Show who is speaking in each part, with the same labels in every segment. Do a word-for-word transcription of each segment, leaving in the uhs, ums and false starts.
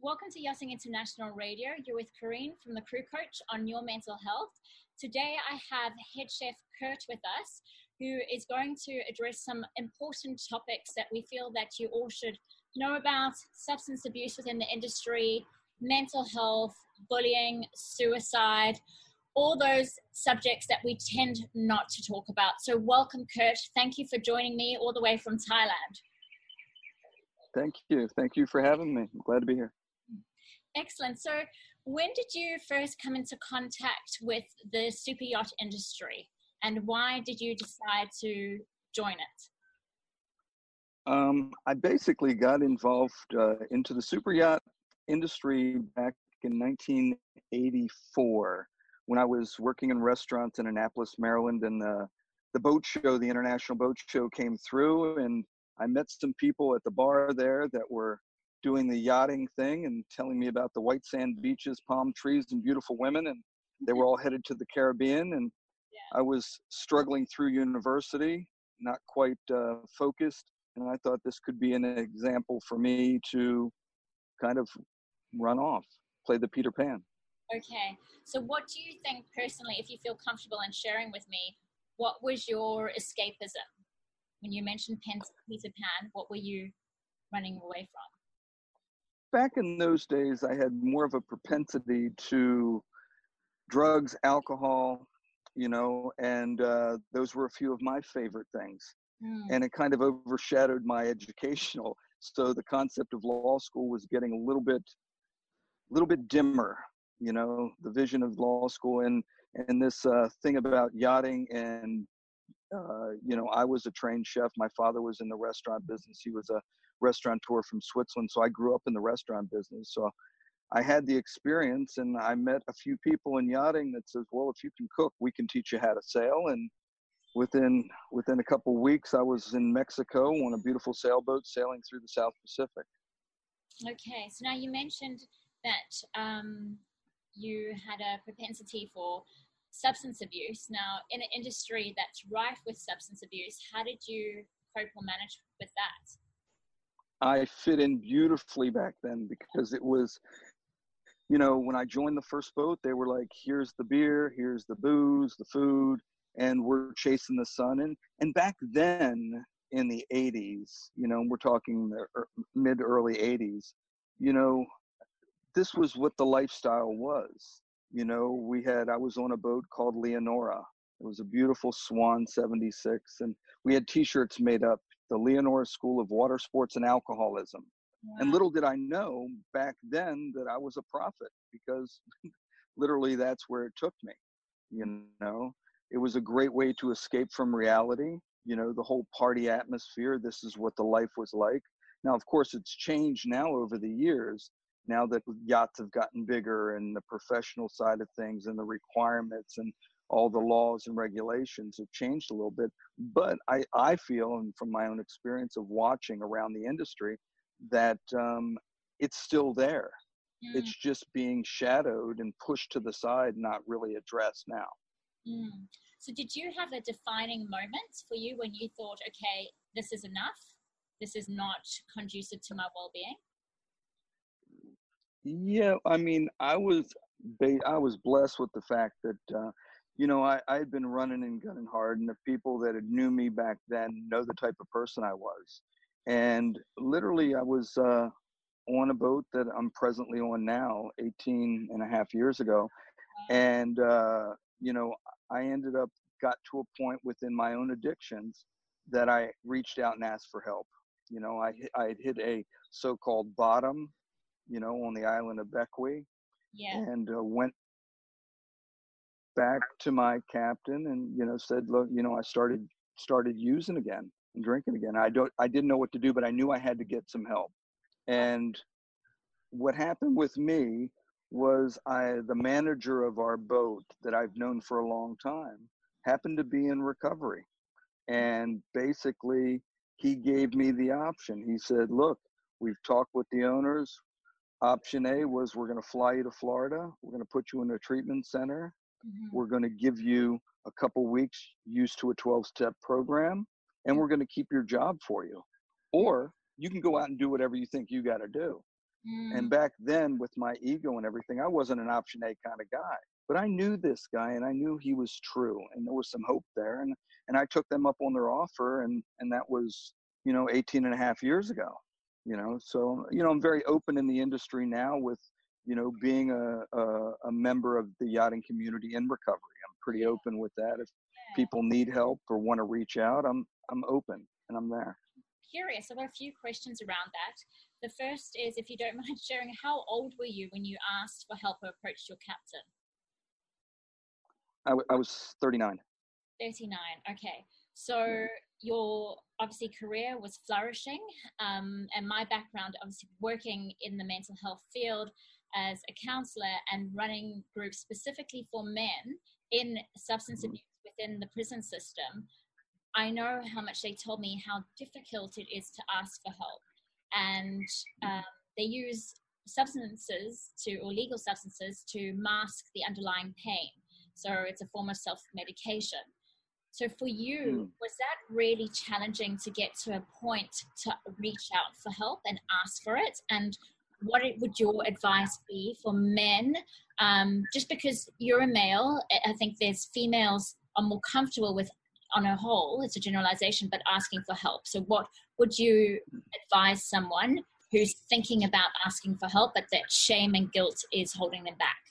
Speaker 1: Welcome to Yachting International Radio. You're with Karine from the Crew Coach on Your Mental Health. Today I have head chef Kurt with us, who is going to address some important topics that we feel that you all should know about: substance abuse within the industry, mental health, bullying, suicide, all those subjects that we tend not to talk about. So welcome, Kurt. Thank you for joining me all the way from Thailand.
Speaker 2: Thank you. Thank you for having me. I'm glad to be here.
Speaker 1: Excellent. So when did you first come into contact with the super yacht industry, and why did you decide to join it?
Speaker 2: Um, I basically got involved uh, into the super yacht industry back in nineteen eighty-four when I was working in restaurants in Annapolis, Maryland, and the, the boat show, the International Boat Show, came through, and I met some people at the bar there that were doing the yachting thing and telling me about the white sand beaches, palm trees, and beautiful women, and they were all headed to the Caribbean. And yeah. I was struggling through university, not quite uh, focused, and I thought this could be an example for me to kind of run off, play the Peter Pan.
Speaker 1: Okay, so what do you think personally, if you feel comfortable in sharing with me, what was your escapism? When you mentioned Peter Pan, what were you running away from?
Speaker 2: Back in those days, I had more of a propensity to drugs, alcohol, you know, and uh, those were a few of my favorite things. Mm. And it kind of overshadowed my educational. So the concept of law school was getting a little bit, a little bit dimmer, you know, the vision of law school and, and this uh, thing about yachting. And, uh, you know, I was a trained chef. My father was in the restaurant business. He was a restaurateur from Switzerland. So I grew up in the restaurant business. So I had the experience, and I met a few people in yachting that says, well, if you can cook, we can teach you how to sail. And within, within a couple of weeks, I was in Mexico on a beautiful sailboat sailing through the South Pacific.
Speaker 1: Okay. So now you mentioned that um, you had a propensity for substance abuse. Now, in an industry that's rife with substance abuse, how did you cope or manage with that?
Speaker 2: I fit in beautifully back then because it was, you know, when I joined the first boat, they were like, here's the beer, here's the booze, the food, and we're chasing the sun. And, and back then in the eighties, you know, we're talking the mid early eighties, you know, this was what the lifestyle was. You know, we had, I was on a boat called Leonora. It was a beautiful Swan seventy-six, and we had t-shirts made up, the Leonora School of Water Sports and Alcoholism. Wow. And little did I know back then that I was a prophet, because literally that's where it took me. You know, it was a great way to escape from reality. You know, the whole party atmosphere, this is what the life was like. Now, of course, it's changed now over the years, now that yachts have gotten bigger and the professional side of things and the requirements and all the laws and regulations have changed a little bit. But I, I feel, and from my own experience of watching around the industry, that um, it's still there. Mm. It's just being shadowed and pushed to the side, not really addressed now.
Speaker 1: Mm. So did you have a defining moment for you when you thought, okay, this is enough? This is not conducive to my well-being?
Speaker 2: Yeah, I mean, I was ba- I was blessed with the fact that, uh, you know, I, I had been running and gunning hard, and the people that had knew me back then know the type of person I was. And literally, I was uh, on a boat that I'm presently on now, eighteen and a half years ago. And, uh, you know, I ended up, got to a point within my own addictions that I reached out and asked for help. You know, I, I had hit a so-called bottom, you know, on the island of Bequia, yeah. and uh, went back to my captain and, you know, said, look, you know, I started, started using again and drinking again. I don't, I didn't know what to do, but I knew I had to get some help. And what happened with me was I, the manager of our boat that I've known for a long time happened to be in recovery. And basically he gave me the option. He said, look, we've talked with the owners. Option A was, we're going to fly you to Florida. We're going to put you in a treatment center. Mm-hmm. We're going to give you a couple weeks used to a twelve-step program, and we're going to keep your job for you. Or you can go out and do whatever you think you got to do. And
Speaker 1: Mm.
Speaker 2: back then, with my ego and everything, I wasn't an option A kind of guy. But I knew this guy, and I knew he was true, and there was some hope there. And and I took them up on their offer, and and that was, you know, eighteen and a half years ago. You know, so you know, I'm very open in the industry now with, you know, being a a, a member of the yachting community in recovery. I'm pretty
Speaker 1: Yeah,
Speaker 2: open with that. If
Speaker 1: yeah.
Speaker 2: people need help or want to reach out, I'm I'm open and I'm there.
Speaker 1: Curious. I've got a few questions around that. The first is, if you don't mind sharing, how old were you when you asked for help or approached your captain?
Speaker 2: I, w- I was thirty-nine.
Speaker 1: thirty-nine. Okay.
Speaker 2: Yeah.
Speaker 1: So your obviously career was flourishing. Um, and my background, obviously working in the mental health field as a counselor and running groups specifically for men in substance
Speaker 2: Mhm.
Speaker 1: abuse within the prison system. I know how much they told me how difficult it is to ask for help. And um, they use substances to, or legal substances to mask the underlying pain. So it's a form of self-medication. So for you,
Speaker 2: Mm.
Speaker 1: was that really challenging to get to a point to reach out for help and ask for it? And what would your advice be for men? Um, just because you're a male, I think there's females are more comfortable with, on a whole, it's a generalization, but asking for help. So what would you advise someone who's thinking about asking for help, but that shame and guilt is holding them back?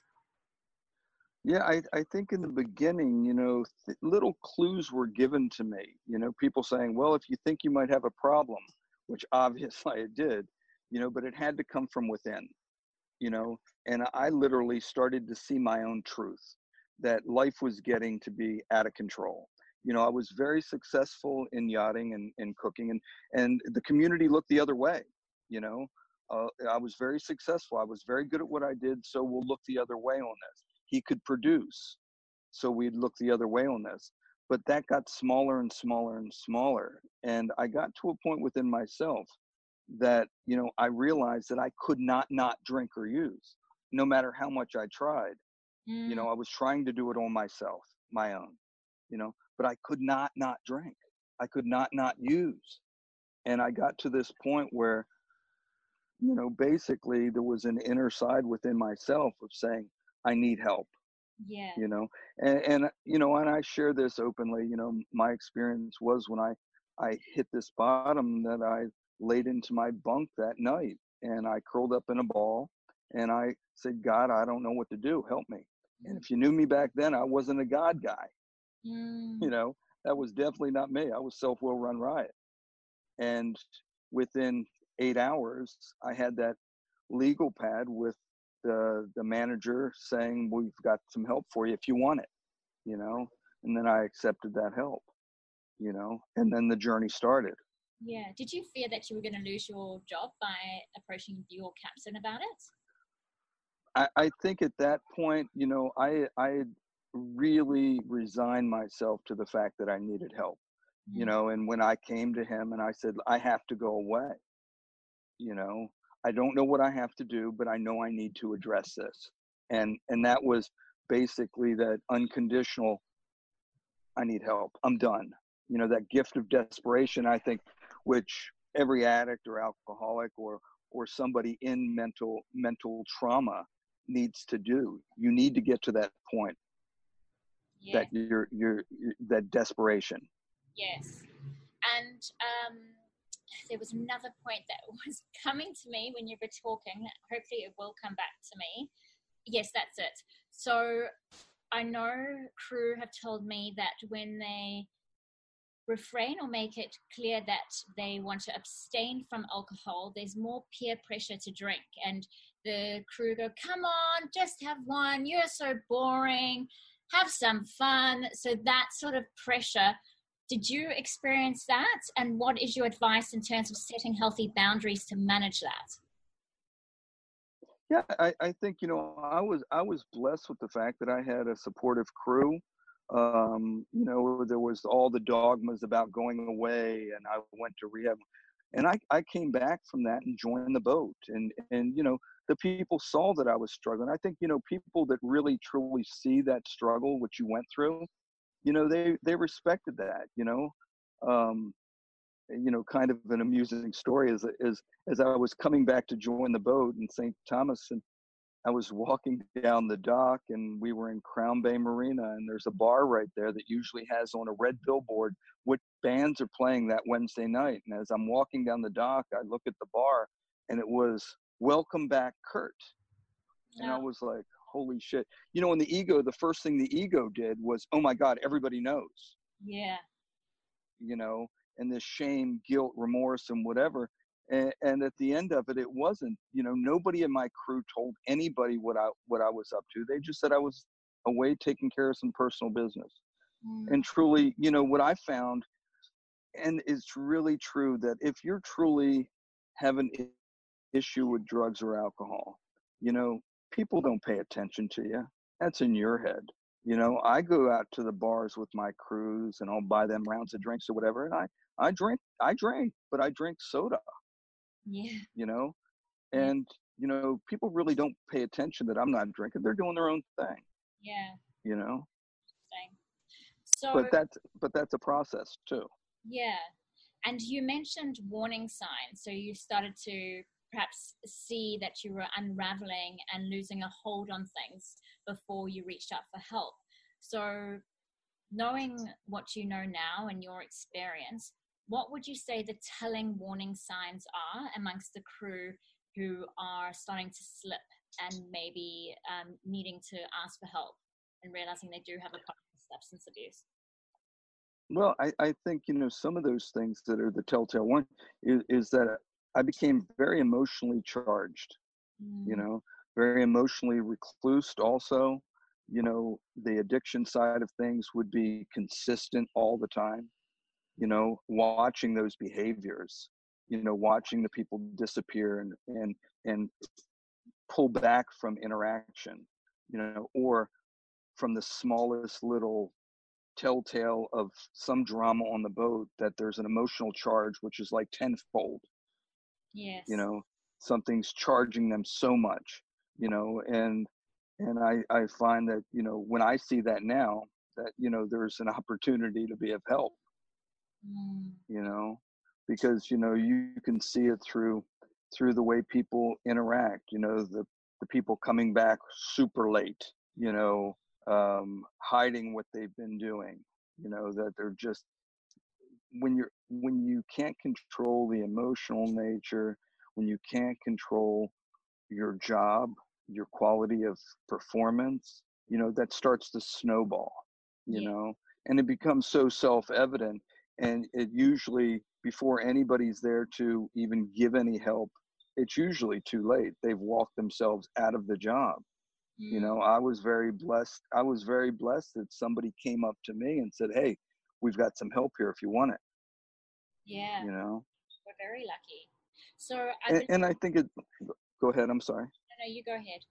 Speaker 2: Yeah, I, I think in the beginning, you know, th- little clues were given to me. You know, people saying, well, if you think you might have a problem, which obviously I did, you know, but it had to come from within, you know, and I literally started to see my own truth that life was getting to be out of control. You know, I was very successful in yachting and, and cooking, and, and the community looked the other way, you know. Uh, I was very successful. I was very good at what I did, so we'll look the other way on this. He could produce, so we'd look the other way on this. But that got smaller and smaller and smaller. And I got to a point within myself that, you know, I realized that I could not not drink or use, no matter how much I tried. You
Speaker 1: Mm,
Speaker 2: know, I was trying to do it on myself, my own, you know, but I could not not drink. I could not not use. And I got to this point where, you know, basically there was an inner side within myself of saying, I need help,
Speaker 1: yeah.
Speaker 2: you know. And, and you know, and I share this openly. You know, my experience was when i i hit this bottom, that I laid into my bunk that night and I curled up in a ball and I said, God, I don't know what to do, help me. And if you knew me back then, I wasn't a God guy. You
Speaker 1: Mm,
Speaker 2: know, that was definitely not me. I was self-will run riot. And within eight hours I had that legal pad with the the manager saying, we've got some help for you if you want it, you know. And then I accepted that help, you know, and then the journey started.
Speaker 1: yeah. Did you fear that you were going to lose your job by approaching your captain about it?
Speaker 2: I, I think at that point, you know, I I had really resigned myself to the fact that I needed help, you
Speaker 1: Mm,
Speaker 2: know. And when I came to him and I said, I have to go away, you know, I don't know what I have to do, but I know I need to address this. And and that was basically that unconditional, I need help, I'm done. You know, that gift of desperation, I think, which every addict or alcoholic or or somebody in mental mental trauma needs to do. You need to get to that point,
Speaker 1: yeah.
Speaker 2: that you're you're, you're that desperation.
Speaker 1: Yes. And um, there was another point that was coming to me when you were talking. Hopefully, it will come back to me. Yes, that's it. So I know crew have told me that when they refrain or make it clear that they want to abstain from alcohol, there's more peer pressure to drink. And the crew go, come on, just have one. You're so boring. Have some fun. So that sort of pressure. Did you experience that? And what is your advice in terms of setting healthy boundaries to manage that?
Speaker 2: Yeah, I, I think, you know, I was I was blessed with the fact that I had a supportive crew. Um, you know, there was all the dogmas about going away, and I went to rehab, and I, I came back from that and joined the boat. And and you know, the people saw that I was struggling. I think, you know, people that really truly see that struggle which you went through, you know, they they respected that, you know. Um, you know, kind of an amusing story is, is as I was coming back to join the boat in Saint Thomas, and I was walking down the dock, and we were in Crown Bay Marina, and there's a bar right there that usually has on a red billboard what bands are playing that Wednesday night. And as I'm walking down the dock, I look at the bar, and it was Welcome Back, Kurt. And
Speaker 1: Yeah.
Speaker 2: I was like, holy shit. You know, in the ego, the first thing the ego did was, oh my God, everybody knows.
Speaker 1: Yeah.
Speaker 2: You know, and this shame, guilt, remorse, and whatever. And, and at the end of it, it wasn't, you know, nobody in my crew told anybody what I, what I was up to. They just said I was away taking care of some personal business.
Speaker 1: Mm.
Speaker 2: And truly, you know, what I found, and it's really true, that if you're truly have an issue with drugs or alcohol, you know, people don't pay attention to you. That's in your head. You know, I go out to the bars with my crews, and I'll buy them rounds of drinks or whatever. And I, I drink, I drink, but I drink soda,
Speaker 1: Yeah.
Speaker 2: you know,
Speaker 1: Yeah.
Speaker 2: and, you know, people really don't pay attention that I'm not drinking. They're doing their own thing,
Speaker 1: Yeah.
Speaker 2: you know,
Speaker 1: Same. So,
Speaker 2: but that's, but that's a process too.
Speaker 1: yeah. And you mentioned warning signs. So you started to perhaps see that you were unraveling and losing a hold on things before you reached out for help. So knowing what you know now and your experience, what would you say the telling warning signs are amongst the crew who are starting to slip and maybe um, needing to ask for help and realizing they do have a problem with substance abuse?
Speaker 2: Well, I, I think, you know, some of those things that are the telltale one is, is that I became very emotionally charged,
Speaker 1: Mm.
Speaker 2: you know, very emotionally reclused also. You know, the addiction side of things would be consistent all the time, you know, watching those behaviors, you know, watching the people disappear and, and, and pull back from interaction, you know, or from the smallest little telltale of some drama on the boat, that there's an emotional charge which is like tenfold.
Speaker 1: Yes.
Speaker 2: You know, something's charging them so much, you know, and and I I find that, you know, when I see that now, that, you know, there's an opportunity to be of help.
Speaker 1: Mm.
Speaker 2: You know, because, you know, you can see it through through the way people interact, you know, the the people coming back super late, you know, um, hiding what they've been doing, you know, that they're just, when you're, when you can't control the emotional nature, when you can't control your job, your quality of performance, you know, that starts to snowball, you
Speaker 1: Yeah.
Speaker 2: know, and it becomes so self-evident. And it usually, before anybody's there to even give any help, it's usually too late. They've walked themselves out of the job.
Speaker 1: Mm.
Speaker 2: You know, I was very blessed. I was very blessed that somebody came up to me and said, hey, we've got some help here if you want it.
Speaker 1: Yeah.
Speaker 2: You know,
Speaker 1: We're very lucky. So I
Speaker 2: and,
Speaker 1: believe,
Speaker 2: and I think it, go ahead, I'm sorry.
Speaker 1: no, no, you go ahead.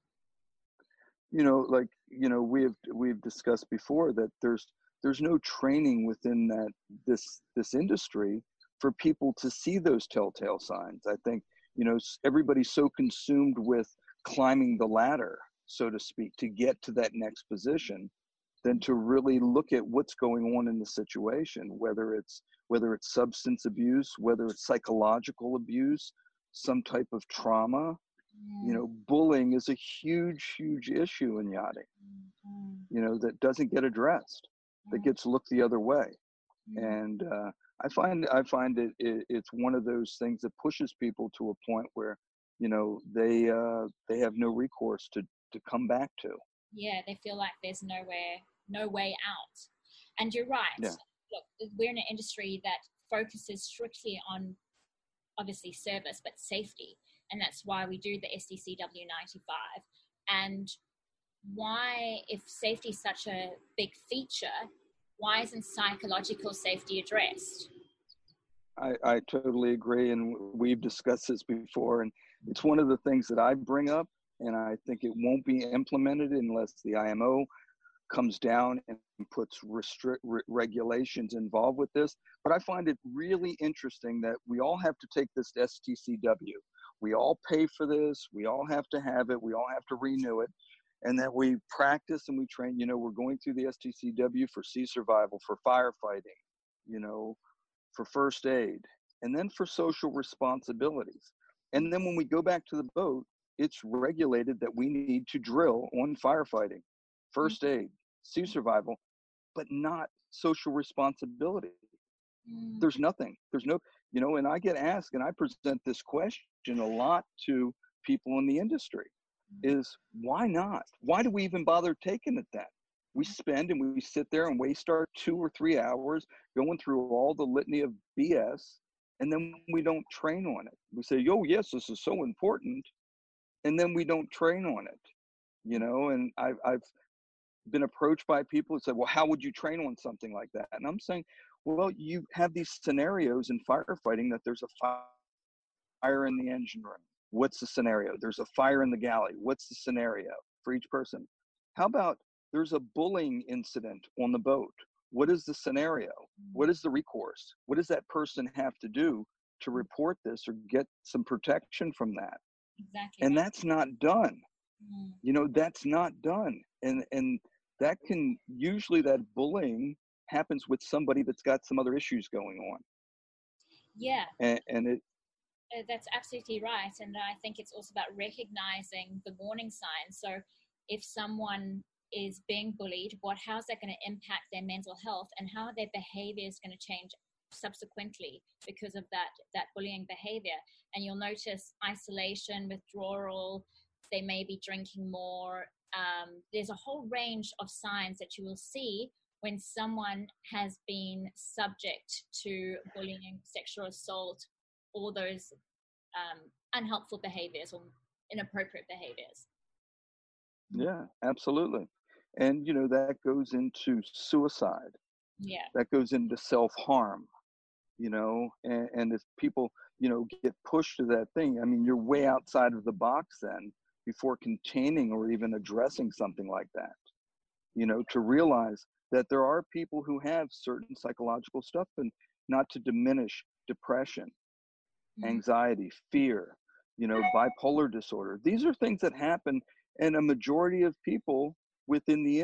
Speaker 2: You know, like, you know, we've we've discussed before that there's there's no training within that this this industry for people to see those telltale signs. I think, you know, everybody's so consumed with climbing the ladder, so to speak, to get to that next position, than to really look at what's going on in the situation, whether it's whether it's substance abuse, whether it's psychological abuse, some type of trauma. You know, bullying is a huge, huge issue in yachting,
Speaker 1: Mm.
Speaker 2: you know, that doesn't get addressed, that gets looked the other way.
Speaker 1: Mm.
Speaker 2: And uh, I find, I find it, it, it's one of those things that pushes people to a point where, you know, they, uh, they have no recourse to, to come back to.
Speaker 1: Yeah, they feel like there's nowhere, no way out. And you're right.
Speaker 2: Yeah.
Speaker 1: Look, we're in an industry that focuses strictly on, obviously, service, but safety. And that's why we do the S D C W ninety-five. And why, if safety is such a big feature, why isn't psychological safety addressed?
Speaker 2: I, I totally agree. And we've discussed this before. And it's one of the things that I bring up. And I think it won't be implemented unless the I M O comes down and puts restrict re- regulations involved with this. But I find it really interesting that we all have to take this S T C W. We all pay for this. We all have to have it. We all have to renew it. And that we practice and we train. You know, we're going through the S T C W for sea survival, for firefighting, you know, for first aid. and then for social responsibilities. And then when we go back to the boat, it's regulated that we need to drill on firefighting, first aid, sea survival, but not social responsibility.
Speaker 1: Mm.
Speaker 2: There's nothing. There's no, you know, and I get asked, and I present this question a lot to people in the industry, is why not? Why do we even bother taking it then? We spend and we sit there and waste our two or three hours going through all the litany of B S, and then we don't train on it. We say, oh, yes, this is so important, and then we don't train on it, you know, and I've, I've been approached by people who said, well, how would you train on something like that? And I'm saying, well, you have these scenarios in firefighting that there's a fire in the engine room. What's the scenario? There's a fire in the galley. What's the scenario for each person? How about there's a bullying incident on the boat? What is the scenario? What is the recourse? What does that person have to do to report this or get some protection from that?
Speaker 1: Exactly.
Speaker 2: And that's not done.
Speaker 1: Mm.
Speaker 2: You know, that's not done. And and that can, usually that bullying happens with somebody that's got some other issues going on.
Speaker 1: Yeah.
Speaker 2: And, and it,
Speaker 1: Uh, that's absolutely right. And I think it's also about recognizing the warning signs. So if someone is being bullied, what, how's that going to impact their mental health, and how are their behaviors going to change subsequently because of that, that bullying behavior? And you'll notice isolation, withdrawal, they may be drinking more. Um, there's a whole range of signs that you will see when someone has been subject to bullying, sexual assault, all those um, unhelpful behaviors or inappropriate behaviors.
Speaker 2: Yeah, absolutely. And, you know, that goes into suicide.
Speaker 1: Yeah.
Speaker 2: That goes into self-harm, you know, and, and if people, you know, get pushed to that thing, I mean, you're way outside of the box then before containing or even addressing something like that, you know, to realize that there are people who have certain psychological stuff, and not to diminish depression, anxiety, fear, you know, bipolar disorder. These are things that happen, and a majority of people within the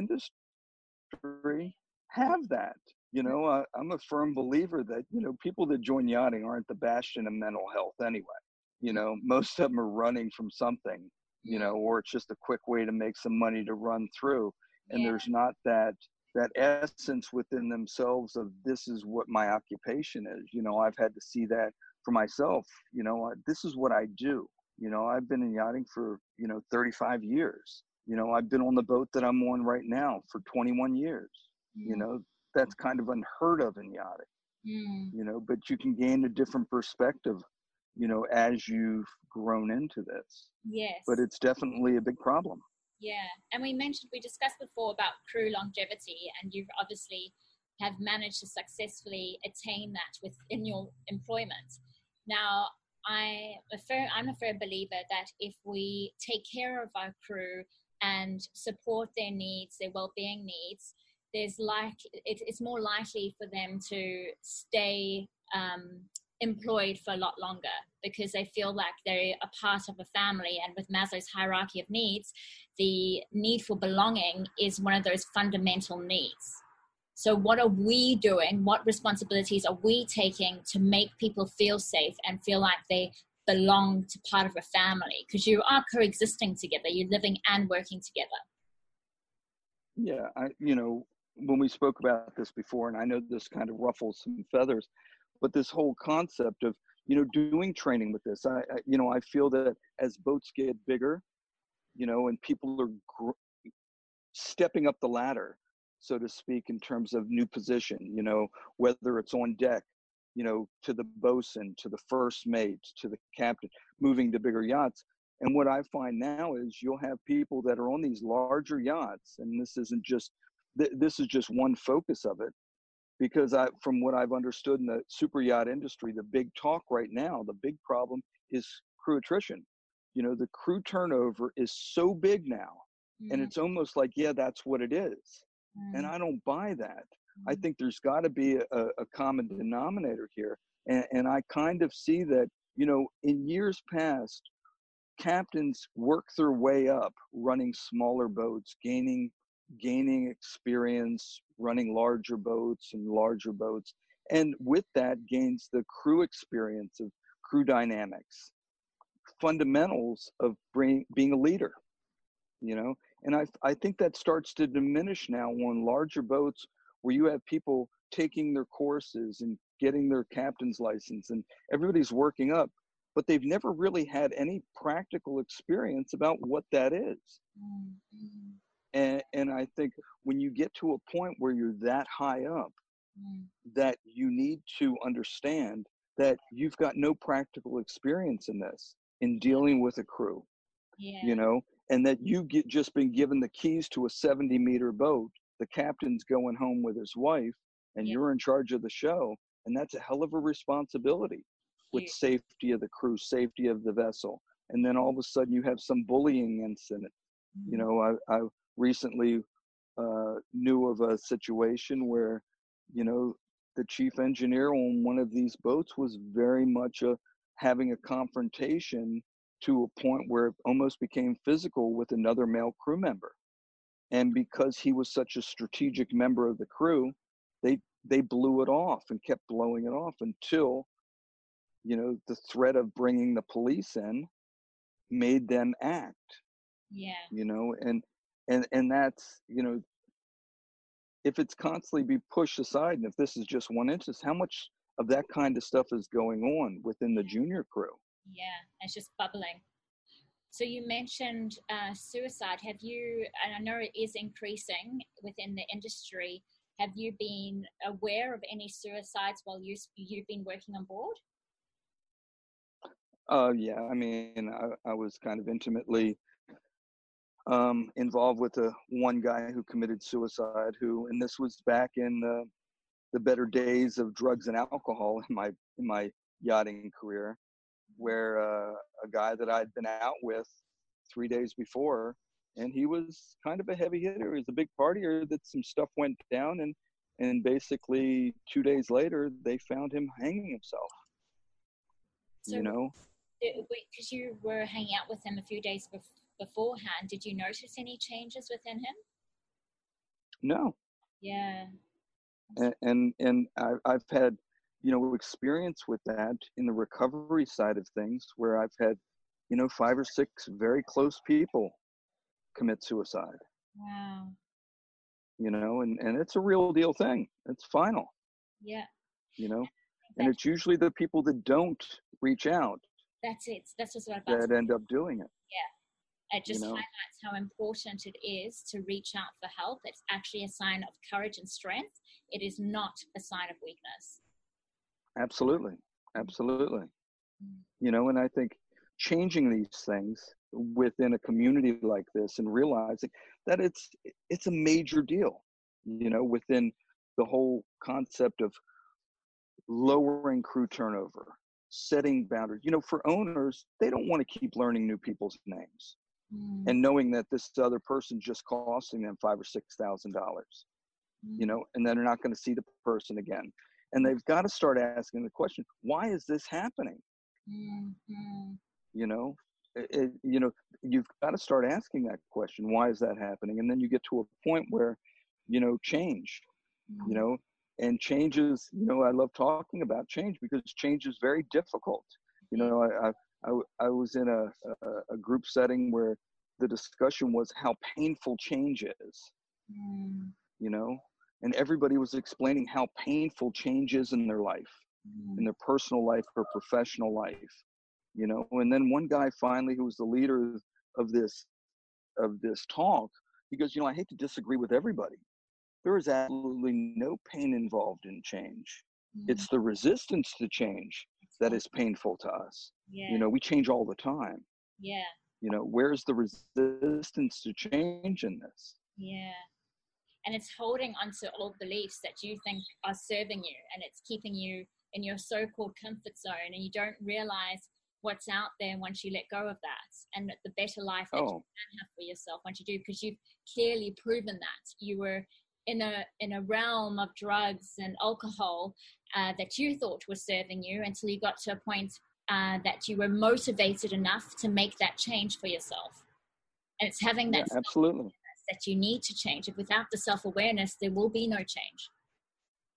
Speaker 2: industry have that. You know, I, I'm a firm believer that, you know, people that join yachting aren't the bastion of mental health anyway. You know, most of them are running from something, you know, or it's just a quick way to make some money to run through. And
Speaker 1: Yeah.
Speaker 2: there's not that that essence within themselves of, this is what my occupation is. You know, I've had to see that for myself. You know, this is what I do. You know, I've been in yachting for, you know, thirty-five years. You know, I've been on the boat that I'm on right now for twenty-one years. Mm. You know, that's kind of unheard of in yachting. Mm. You know, but you can gain a different perspective, you know, as you've grown into this.
Speaker 1: Yes.
Speaker 2: But it's definitely a big problem.
Speaker 1: Yeah. And we mentioned, we discussed before about crew longevity, and you've obviously have managed to successfully attain that within your employment. Now, I, a firm, I'm a firm believer that if we take care of our crew and support their needs, their well-being needs, there's like, it, it's more likely for them to stay um, employed for a lot longer, because they feel like they're a part of a family. And with Maslow's hierarchy of needs, the need for belonging is one of those fundamental needs. So what are we doing? What responsibilities are we taking to make people feel safe and feel like they belong to part of a family? Because you are coexisting together. You're living and working together.
Speaker 2: Yeah, I, you know, when we spoke about this before, and I know this kind of ruffles some feathers, but this whole concept of, you know, doing training with this, I, I you know, I feel that as boats get bigger, you know, and people are gr- stepping up the ladder, so to speak, in terms of new position, you know, whether it's on deck, you know, to the bosun, to the first mate, to the captain, moving to bigger yachts. And what I find now is you'll have people that are on these larger yachts, and this isn't just, th- this is just one focus of it, because I, from what I've understood in the super yacht industry, the big talk right now, the big problem is crew attrition. You know, the crew turnover is so big now, mm. and it's almost like, yeah, that's what it is. Mm. And I don't buy that. Mm. I think there's got to be a, a common denominator here. And, and I kind of see that, you know, in years past, captains work their way up running smaller boats, gaining gaining experience running larger boats and larger boats. And with that gains the crew experience of crew dynamics, fundamentals of bring, being a leader, you know? And I, I think that starts to diminish now on larger boats where you have people taking their courses and getting their captain's license and everybody's working up, but they've never really had any practical experience about what that is. Mm-hmm. And, and I think when you get to a point where you're that high up, mm. that you need to understand that you've got no practical experience in this, in dealing with a crew, yeah. you know, and that you get just been given the keys to a seventy meter boat. The captain's going home with his wife and yeah. you're in charge of the show. And that's a hell of a responsibility with yeah. safety of the crew, safety of the vessel. And then all of a sudden you have some bullying incident. Mm. You know, I, I recently uh, knew of a situation where, you know, the chief engineer on one of these boats was very much a, having a confrontation to a point where it almost became physical with another male crew member. And because he was such a strategic member of the crew, they they blew it off and kept blowing it off until, you know, the threat of bringing the police in made them act.
Speaker 1: Yeah.
Speaker 2: You know, and and and that's, you know, if it's constantly be pushed aside, and if this is just one instance, how much of that kind of stuff is going on within the junior crew?
Speaker 1: Yeah, it's just bubbling. So you mentioned uh, suicide. Have you, and I know it is increasing within the industry, have you been aware of any suicides while you, you've been working on board?
Speaker 2: Uh, yeah, I mean, I, I was kind of intimately um, involved with the one guy who committed suicide, who, and this was back in the, the better days of drugs and alcohol in my, in my yachting career, where uh, a guy that I'd been out with three days before, and he was kind of a heavy hitter. He was a big partier, that some stuff went down, and, and basically two days later, they found him hanging himself. So, you know?
Speaker 1: Because you were hanging out with him a few days before, beforehand, did you notice any changes within him?
Speaker 2: No.
Speaker 1: Yeah.
Speaker 2: And and, and I, I've had, you know, experience with that in the recovery side of things, where I've had, you know, five or six very close people commit suicide.
Speaker 1: Wow.
Speaker 2: You know, and, and it's a real deal thing. It's final.
Speaker 1: Yeah.
Speaker 2: You know, and it's usually the people that don't reach out.
Speaker 1: That's it. That's just what I'm about
Speaker 2: that
Speaker 1: to
Speaker 2: end up doing it.
Speaker 1: Yeah. It just
Speaker 2: you know?
Speaker 1: highlights how important it is to reach out for help. It's actually a sign of courage and strength. It is not a sign of weakness.
Speaker 2: Absolutely. Absolutely. Mm. You know, and I think changing these things within a community like this and realizing that it's it's a major deal, you know, within the whole concept of lowering crew turnover, setting boundaries. You know, for owners, they don't want to keep learning new people's names. Mm. And knowing that this other person just costing them five or six thousand dollars, mm. you know, and then they're not going to see the person again. And they've got to start asking the question, why is this happening? Mm-hmm. You know, it, it, you know, you've got to start asking that question. Why is that happening? And then you get to a point where, you know, change, mm. you know, and change is, you know, I love talking about change because change is very difficult. You know, I, I I, I was in a, a, a group setting where the discussion was how painful change is, mm. you know, and everybody was explaining how painful change is in their life, mm. in their personal life or professional life, you know. And then one guy finally, who was the leader of this, of this talk, he goes, you know, I hate to disagree with everybody. There is absolutely no pain involved in change. Mm. It's the resistance to change that is painful to us. Yeah. You know, we change all the time.
Speaker 1: Yeah.
Speaker 2: You know, where's the resistance to change in this?
Speaker 1: Yeah. And it's holding onto old beliefs that you think are serving you, and it's keeping you in your so-called comfort zone, and you don't realize what's out there once you let go of that, and the better life that oh. you can have for yourself once you do, because you've clearly proven that you were in a in a realm of drugs and alcohol uh, that you thought was serving you, until you got to a point uh, that you were motivated enough to make that change for yourself. And it's having that
Speaker 2: yeah, absolutely
Speaker 1: that you need to change. If without the self-awareness, there will be no change.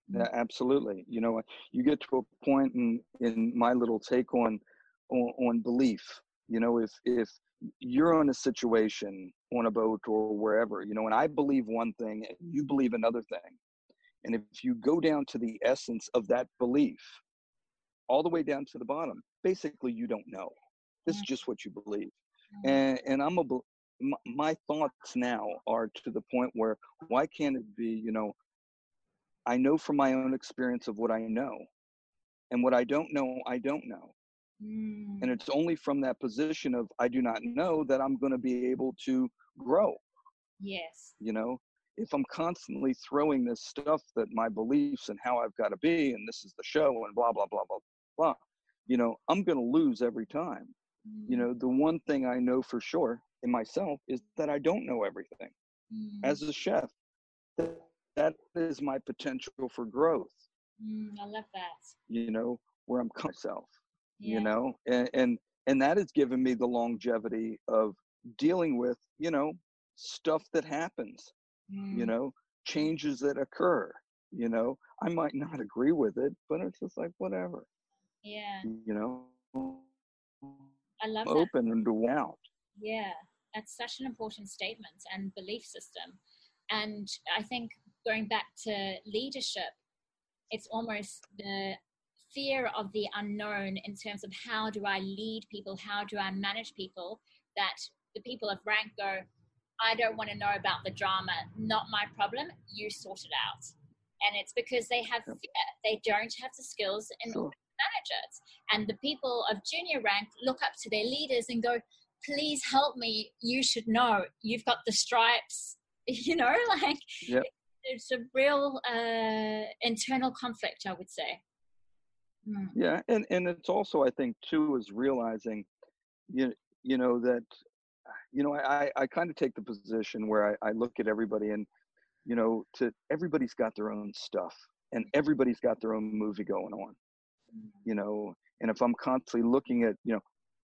Speaker 2: Yeah, absolutely. You know, you get to a point in in my little take on on, on belief. You know, if if you're in a situation on a boat or wherever, you know, and I believe one thing and you believe another thing, and if you go down to the essence of that belief, all the way down to the bottom, basically you don't know. This is just what you believe. And and I'm a my, my thoughts now are to the point where why can't it be, you know, I know from my own experience of what I know, and what I don't know, I don't know.
Speaker 1: Mm.
Speaker 2: And it's only from that position of I do not know that I'm going to be able to grow.
Speaker 1: Yes.
Speaker 2: You know, if I'm constantly throwing this stuff that my beliefs and how I've got to be, and this is the show and blah, blah, blah, blah, blah, you know, I'm going to lose every time.
Speaker 1: Mm.
Speaker 2: You know, the one thing I know for sure in myself is that I don't know everything.
Speaker 1: Mm.
Speaker 2: As a chef, that, that is my potential for growth.
Speaker 1: Mm, I love that.
Speaker 2: You know, where I'm myself,
Speaker 1: Yeah.
Speaker 2: you know, and, and, and that has given me the longevity of dealing with, you know, stuff that happens,
Speaker 1: Mm.
Speaker 2: you know, changes that occur, you know, I might not agree with it, but it's just like, whatever.
Speaker 1: Yeah.
Speaker 2: You know,
Speaker 1: I love that.
Speaker 2: open and to out.
Speaker 1: Yeah. That's such an important statement and belief system. And I think going back to leadership, it's almost the fear of the unknown in terms of how do I lead people? How do I manage people? That the people of rank go, I don't want to know about the drama. Not my problem. You sort it out. And it's because they have fear. They don't have the skills in
Speaker 2: Sure.
Speaker 1: order to manage it. And the people of junior rank look up to their leaders and go, please help me. You should know. You've got the stripes. You know, like
Speaker 2: Yep.
Speaker 1: it's a real uh, internal conflict, I would say. Mm.
Speaker 2: Yeah. And, and it's also, I think too, is realizing, you, you know, that, you know, I, I kind of take the position where I, I look at everybody and, you know, to everybody's got their own stuff and everybody's got their own movie going on, you know, and if I'm constantly looking at, you know,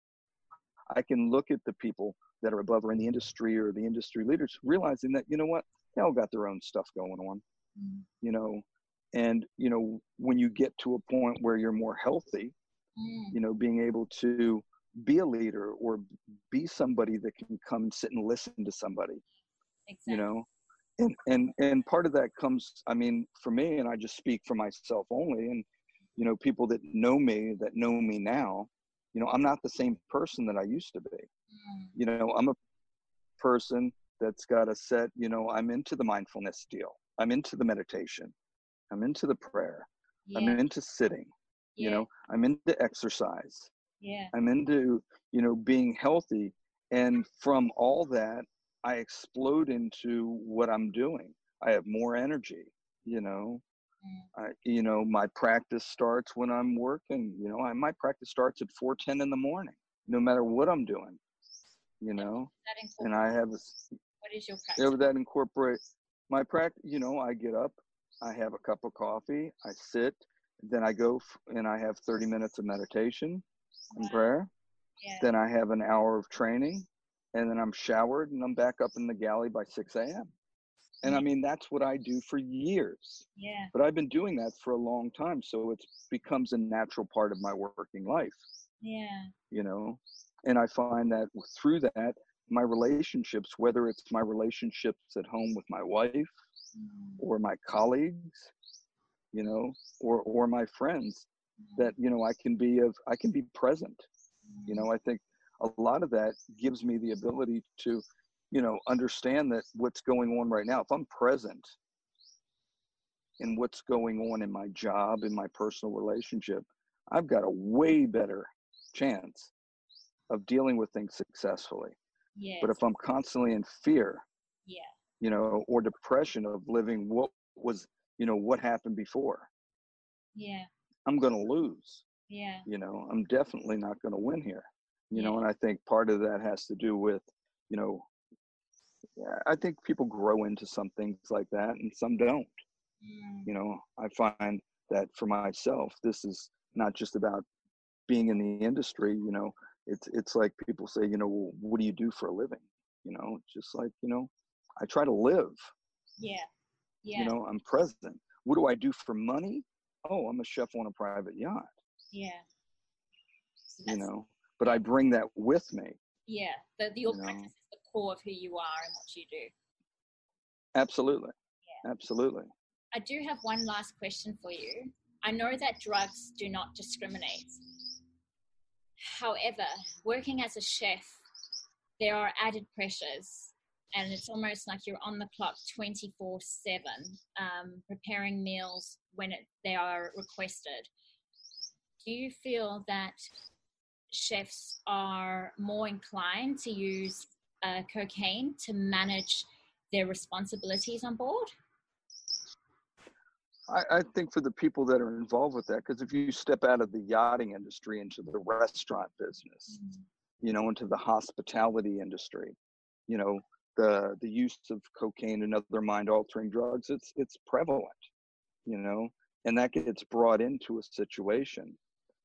Speaker 2: I can look at the people that are above or in the industry or the industry leaders, realizing that, you know what, they all got their own stuff going on,
Speaker 1: Mm.
Speaker 2: you know, and, you know, when you get to a point where you're more healthy,
Speaker 1: Mm.
Speaker 2: you know, being able to be a leader or be somebody that can come and sit and listen to somebody,
Speaker 1: Exactly.
Speaker 2: you know, and, and, and part of that comes, I mean, for me, and I just speak for myself only, and, you know, people that know me, that know me now, you know, I'm not the same person that I used to be.
Speaker 1: Mm.
Speaker 2: You know, I'm a person that's got a set, you know, I'm into the mindfulness deal. I'm into the meditation. I'm into the prayer.
Speaker 1: Yeah.
Speaker 2: I'm into sitting,
Speaker 1: Yeah.
Speaker 2: you know, I'm into exercise.
Speaker 1: Yeah.
Speaker 2: I'm into, you know, being healthy. And from all that, I explode into what I'm doing. I have more energy, you know.
Speaker 1: Mm.
Speaker 2: I, you know, my practice starts when I'm working. You know, I, my practice starts at four ten in the morning, no matter what I'm doing. You know,
Speaker 1: That
Speaker 2: and I have a,
Speaker 1: what is your
Speaker 2: you know,
Speaker 1: practice?
Speaker 2: that incorporate my practice. You know, I get up, I have a cup of coffee, I sit, then I go f- and I have thirty minutes of meditation and
Speaker 1: Wow.
Speaker 2: prayer.
Speaker 1: Yeah.
Speaker 2: Then I have an hour of training, and then I'm showered and I'm back up in the galley by six a.m. And
Speaker 1: Yeah.
Speaker 2: I mean, that's what I do for years.
Speaker 1: Yeah.
Speaker 2: But I've been doing that for a long time. So it becomes a natural part of my working life,
Speaker 1: Yeah.
Speaker 2: you know? And I find that through that, my relationships, whether it's my relationships at home with my wife
Speaker 1: Mm.
Speaker 2: or my colleagues, you know, or, or my friends,
Speaker 1: Mm.
Speaker 2: that, you know, I can be of, I can be present.
Speaker 1: Mm.
Speaker 2: You know, I think a lot of that gives me the ability to, you know, understand that what's going on right now, if I'm present in what's going on in my job, in my personal relationship, I've got a way better chance of dealing with things successfully.
Speaker 1: Yes.
Speaker 2: But if I'm constantly in fear,
Speaker 1: Yeah.
Speaker 2: you know, or depression of living what was, you know, what happened before,
Speaker 1: Yeah.
Speaker 2: I'm going to lose.
Speaker 1: Yeah.
Speaker 2: You know, I'm definitely not going to win here. You
Speaker 1: Yeah.
Speaker 2: know, and I think part of that has to do with, you know, I think people grow into some things like that and some don't.
Speaker 1: Mm.
Speaker 2: You know, I find that for myself, this is not just about being in the industry. You know, it's it's like people say, you know, well, what do you do for a living? You know, it's just like, you know, I try to live.
Speaker 1: Yeah. Yeah.
Speaker 2: You know, I'm present. what do I do for money? Oh, I'm a chef on a private yacht.
Speaker 1: Yeah. So
Speaker 2: you know, but I bring that with me.
Speaker 1: Yeah. The, the your
Speaker 2: you
Speaker 1: practice
Speaker 2: know?
Speaker 1: is the core of who you are and what you do.
Speaker 2: Absolutely.
Speaker 1: Yeah.
Speaker 2: Absolutely.
Speaker 1: I do have one last question for you. I know that drugs do not discriminate. However, working as a chef, there are added pressures, and it's almost like you're on the clock twenty-four seven, um, preparing meals when it, they are requested. Do you feel that chefs are more inclined to use uh, cocaine to manage their responsibilities on board?
Speaker 2: I, I think for the people that are involved with that, because if you step out of the yachting industry into the restaurant business, mm-hmm. you know, into the hospitality industry, you know, the the use of cocaine and other mind-altering drugs, it's it's prevalent, you know, and that gets brought into a situation.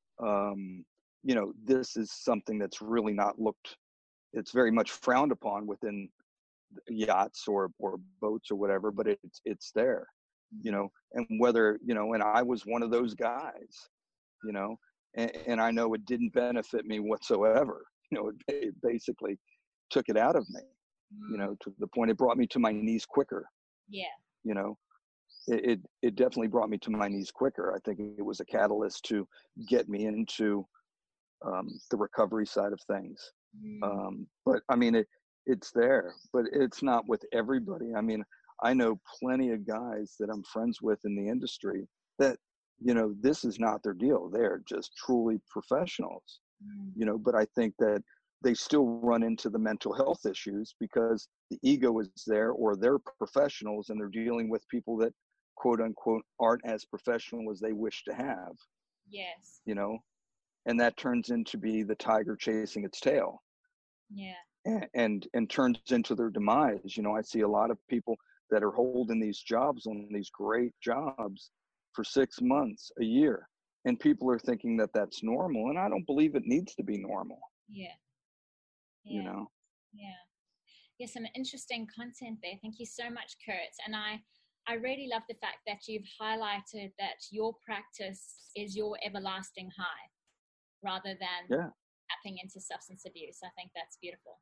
Speaker 2: Um, you know, this is something that's really not looked, it's very much frowned upon within yachts or, or boats or whatever, but it's, it's there, you know, and whether, you know, and I was one of those guys, you know, and, and I know it didn't benefit me whatsoever. You know, it, it basically took it out of me, mm. you know, to the point it brought me to my knees quicker.
Speaker 1: Yeah.
Speaker 2: You know, it, it, it definitely brought me to my knees quicker. I think it was a catalyst to get me into um, the recovery side of things. Mm. Um, but I mean, it, it's there, but it's not with everybody. I mean, I know plenty of guys that I'm friends with in the industry that, you know, this is not their deal. They're just truly professionals, mm. you know, but I think that they still run into the mental health issues because the ego is there, or they're professionals and they're dealing with people that quote unquote aren't as professional as they wish to have.
Speaker 1: Yes.
Speaker 2: You know, and that turns into be the tiger chasing its tail.
Speaker 1: Yeah.
Speaker 2: And, and and turns into their demise. You know, I see a lot of people that are holding these jobs on these great jobs for six months, a year, and people are thinking that that's normal, and I don't believe it needs to be normal.
Speaker 1: Yeah. Yeah.
Speaker 2: You know.
Speaker 1: Yeah. Yeah. Some interesting content there. Thank you so much, Kurt. And I, I really love the fact that you've highlighted that your practice is your everlasting high, rather than
Speaker 2: yeah.
Speaker 1: tapping into substance abuse. I think that's beautiful.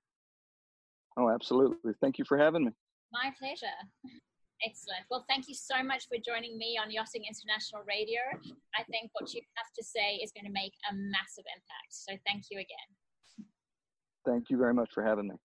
Speaker 2: Oh, absolutely. Thank you for having me.
Speaker 1: My pleasure. Excellent. Well, thank you so much for joining me on Yachting International Radio. I think what you have to say is going to make a massive impact. So thank you again.
Speaker 2: Thank you very much for having me.